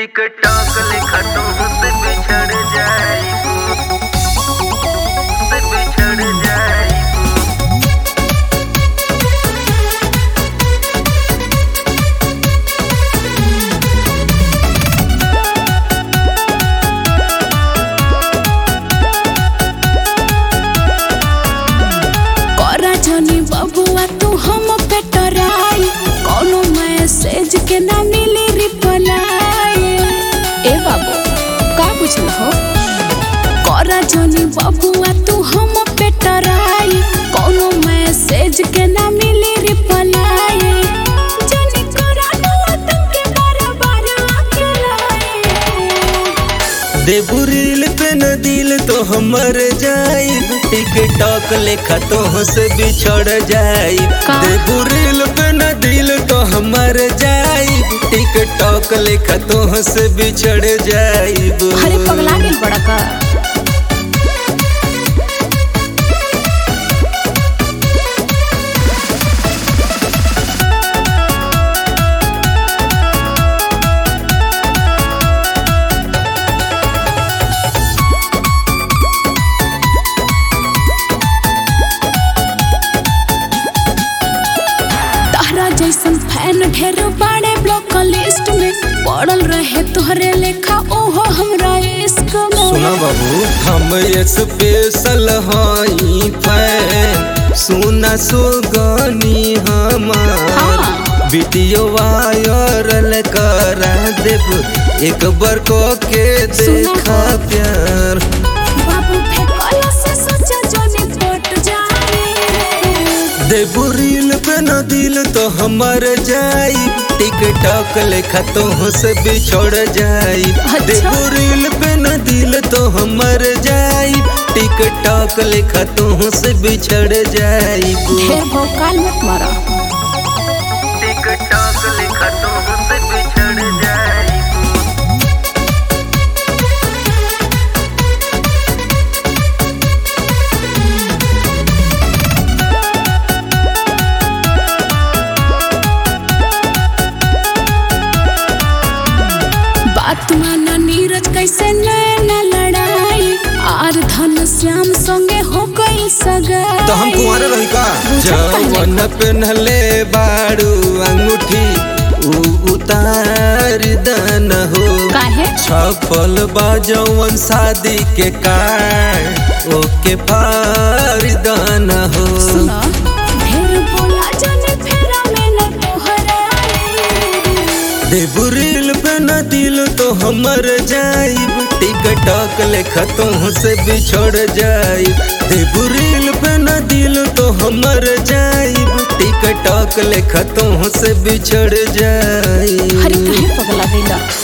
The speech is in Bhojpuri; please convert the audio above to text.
टिकटॉक लिखा तुमसे बिछड़ जाएगी, से बिछड़ जाएगी। जनी बबुआ तू हम पे टराई कोनो मैसेज के ना मिली रिप्लाई। ए बाबू का पूछल हो करा जनी बबुआ तू हम पे टराई कोनो मैसेज के ना मिली रिप्लाई। जनी करा नो तुम के बार-बार अकेलाई देबू रील पे न दिल तो हमर जाई टिकटॉक लेखा तो से बिछड़ जाई। देबू रील पे न दिल तो हमर जाई टिकटॉक लेखा तो से बिछड़ जाई। अरे पगला गेल बड़ा का जैसन फैन ढेर बाड़े ब्लॉक लिस्ट में पड़ल रहे तोहरे लेखा ओहो हमरा इश्क में। सुना बाबू हम स्पेशल हई फैन सुना सुगनी हमार वीडियो वायरल करा देब एक बार को के देखा प्यार। बाबू फेकला से सोचा जोनी पट जाए देबू रील पे न दिल तो हमर जाई टिकटॉक लेखा तो से बिछड़ जाई। देबू रील पे न दिल तो हमर जाई टिकटॉक लेखा तो से बिछड़ जाई। ढेर भौकाल मत मारा टिकटॉक लिखा तुमसे बिछड़ जाएगी। बात माना नीरज कैसे नैना लड़ाई आर धन श्याम संगे हो गई सगाई। तो हम कुंवारे रही का जवन पहनले बाड़ू अंगूठी उतार दन हो काहे छपल बाजवन शादी के कार्ड ओके फार दन हो। सुना ढेर बोला जाने फेरा में न तोहरा देबू रील पे न दिल तो हमर जाई टिकटॉक लेखा तो से बिछड़ जाई। देबू रील पे न दिल तो हमर जाई टिकटॉक लेखा तो से बिछड़ जाई। हरी काहे पगला गइला।